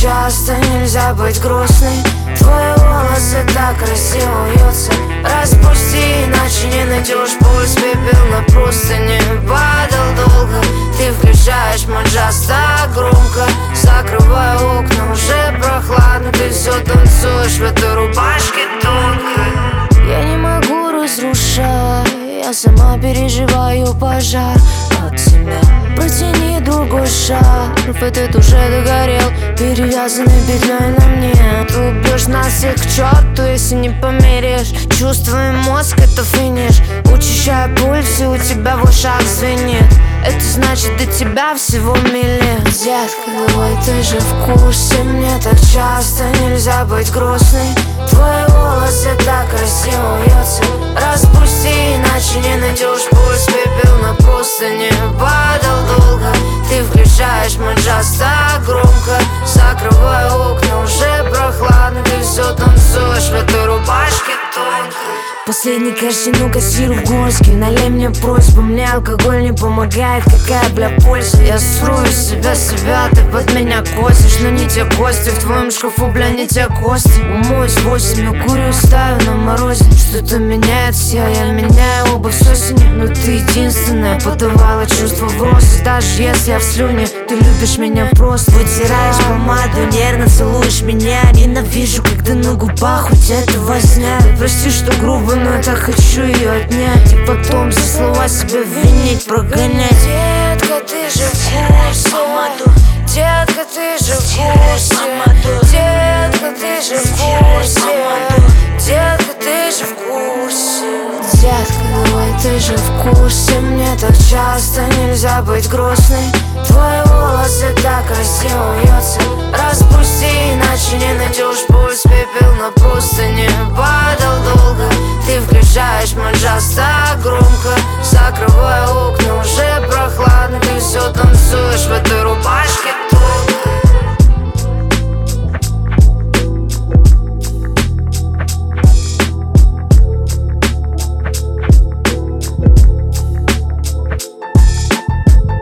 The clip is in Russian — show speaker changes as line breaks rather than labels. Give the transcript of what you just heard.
часто, нельзя быть грустной. Твои волосы так красиво вьются. Распусти, иначе не найдешь пульс. Пепел на простыне падал долго. Ты включаешь мой джаз так громко. Закрываю окна, уже прохладно. Ты все танцуешь в этой рубашке тонкой. Я не могу разрушать, я сама переживаю пожар от тебя. Протяни другой шарф, этот уже догорел, перевязанный петлей на мне. Ты убьешь нас всех к черту, если не померяешь. Чувствуй мозг, это финиш. Учащая пульс, и у тебя в ушах звенит. Это значит, до тебя всего мили. Детка, давай, ты же в курсе. Мне так часто нельзя быть грустной. Твои волосы так красиво вьются. Распусти, иначе не найдешь пульс. Пепел на простыне падал долго. Ты включаешь мой джаз так громко. Закрываю окна, уже прохладно. Ты все танцуешь в этой рубашке тонкой. Последний каштину кассиру в горске. Налей мне просьбу, мне алкоголь не помогает. Какая, бля, польза? Я сру из себя, ты под меня косишь. Но не те кости, в твоем шкафу, бля, не те кости. Умоюсь 8, я курю, ставлю на морозе. Что-то меняется, я меняю обувь с осени. Но ты единственная подавала чувства в рост. Даже если я в слюне, ты любишь меня просто. Вытираешь помаду, нервно целуешь меня. Ненавижу, когда на губах у тебя это возня. Прости, что грубо, но я так хочу ее отнять. И потом за слова себя винить, прогонять. Детка, ты же в курсе. Детка, ты же в курсе. Детка, ты же в курсе. Детка, ты же в курсе. Детка, давай, ты же в курсе. Мне так часто нельзя быть грустной. Твои волосы так красиво вьются. Распусти, иначе не найдешь пульс. Пепел на простыне падал долго. Ты включаешь мой джаз.